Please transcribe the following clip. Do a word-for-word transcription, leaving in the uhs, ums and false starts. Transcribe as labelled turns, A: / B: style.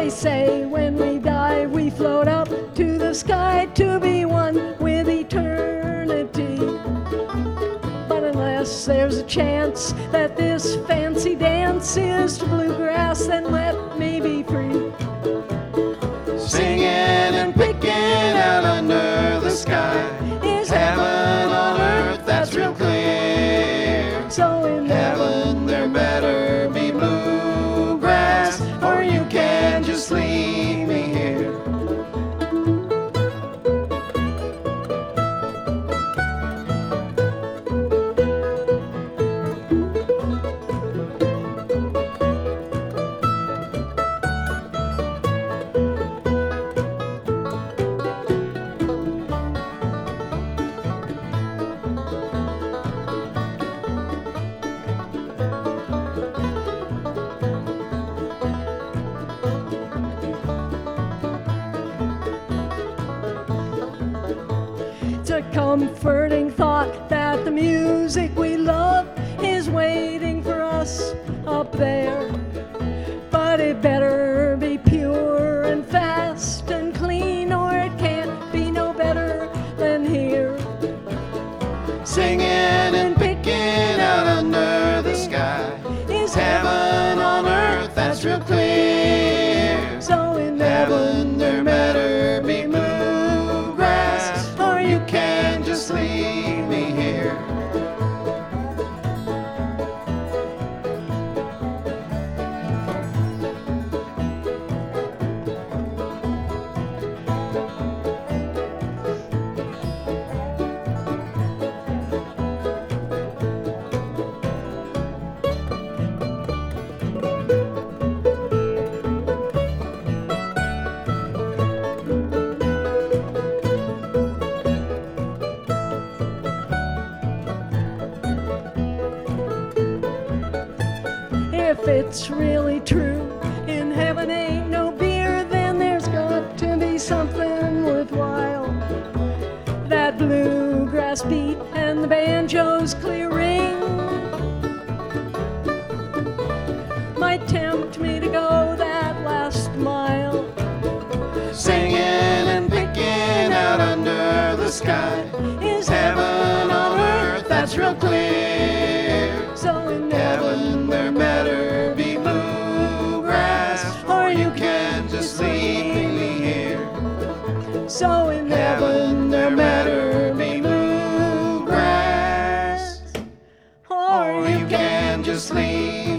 A: They say when we die we float up to the sky to be one with eternity. But unless there's a chance that this fancy dance is to bluegrass, then let me be free.
B: Singing and picking out under the sky
A: Is
B: heaven on earth, that's real clear.
A: So in
B: Heaven there better be bluegrass, or you can just leave me here.
A: It's a comforting thought that the music we love is waiting for us up there. But it better be pure and fast and clean, or it can't be no better than here.
B: Singing and picking out under the sky
A: Is
B: heaven on earth, that's real clear.
A: So in
B: Heaven there better be bluegrass, or you can just leave me here.
A: If it's really true, in heaven ain't no beer, then there's got to be something worthwhile. That bluegrass beat and the banjo's clear ring might tempt me to go that last mile.
B: Singing and picking out under the sky
A: Is
B: heaven on earth, that's real clear.
A: So in
B: Heaven there better be bluegrass, or you can just leave me here.
A: So in
B: Heaven there better be bluegrass,
A: or
B: or you can just leave